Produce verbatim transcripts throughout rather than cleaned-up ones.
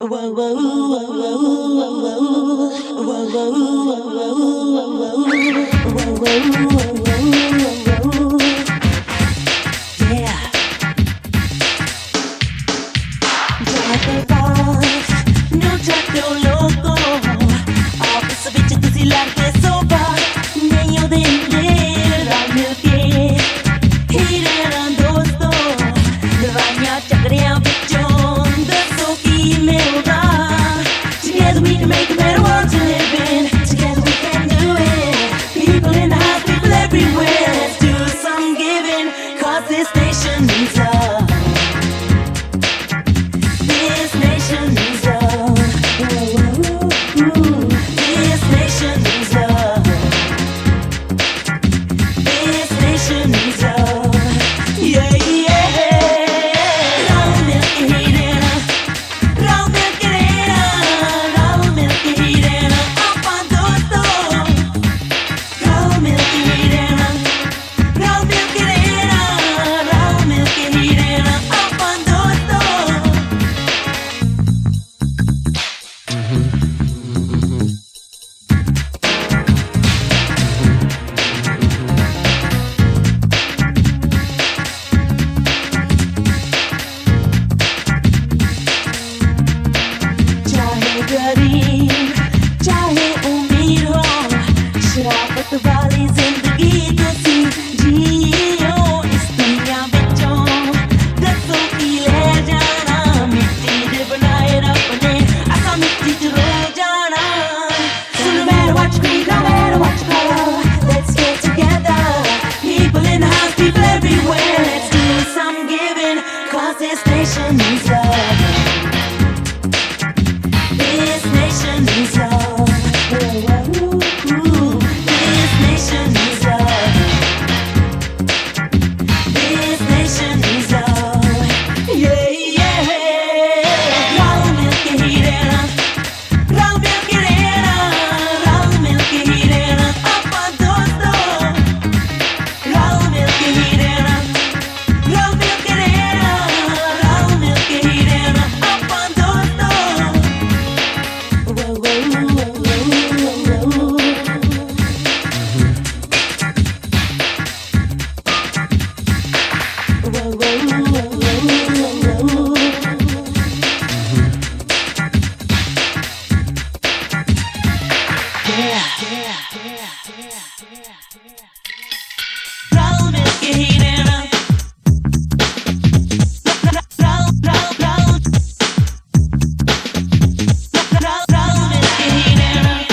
Whoa, whoa, whoa, whoa, whoa, whoa, whoa, whoa, whoa, whoa, yeah. No tratto loco, आपस विच तुसी लड़के सोबा नहीं ओदे रल मिल के ही रहना दोस्तों दवाइयां चक्करियां विचों दसो की मिलदा. Together we can make a better world to live in. Together we can do it. People in the house, people everywhere. Let's do some giving, 'cause this nation needs love. This nation needs love. This nation needs love. This nation needs love. Yeah, yeah. Raw milk and heat, raw milk and heat, raw milk and heat, appa dosto. Raw milk and heat, raw milk and heat, raw milk and heat, appa dosto. चाहे गरीब चाहे अमीर हो, शराफत वाली जिंदगी तुसी जियो इस दुनिया विचों दसो की ले जाना. मिट्टी दे बनाए रब ने असां मिट्टी च रोल जाना. So no matter what you creed, no matter what you color, let's get together. People in the house, people everywhere. Let's do some giving, 'cause this nation needs love. This nation needs love. This nation needs love. This nation needs love. Yeah, yeah. Raw milk and heat, raw milk and heat, raw milk and heat, appa dosto. Raw milk and heat, raw milk and heat, raw milk and heat, appa dosto. Whoa, whoa, whoa, whoa, whoa. Whoa, whoa, whoa, whoa, whoa. Yeah, yeah, yeah, yeah. Raw milk and heat, raw, raw, raw, raw, raw milk and heat.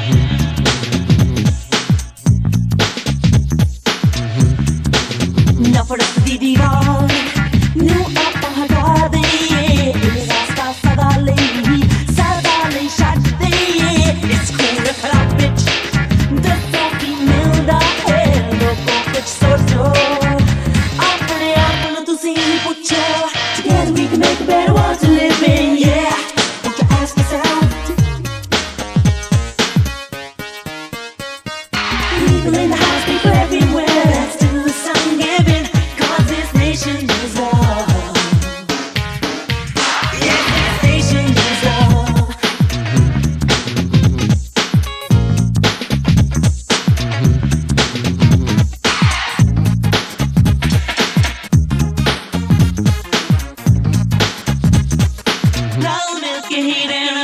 नफरत दी दीवार नू आपां हटा देइए. इस आस-पास सदा लेई सदा लेई छड्ड देइए. इस खून खराब विच दसो की मिलदा है. लोगों कुछ सोचो, अपने आप नू तुसी पुछो. Together we can make a better world to live in. Yeah, won't you ask yourself? People in the house, people everywhere. Let's do some giving, 'cause this nation needs love. Yeah, this nation needs love. Raw milk and heat,